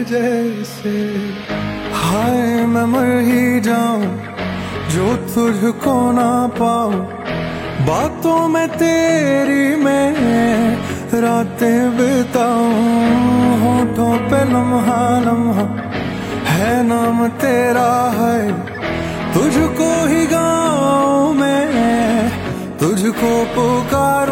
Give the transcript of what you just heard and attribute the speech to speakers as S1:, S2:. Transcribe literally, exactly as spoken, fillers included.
S1: जैसे हाय मैं मर ही जाऊं जो तुझको ना पाऊं, बातों में तेरी मैं रातें बिताऊं, होठों पे लम्हा लम्हा है नाम तेरा है, तुझको ही गाऊं मैं, तुझको पुकारूं।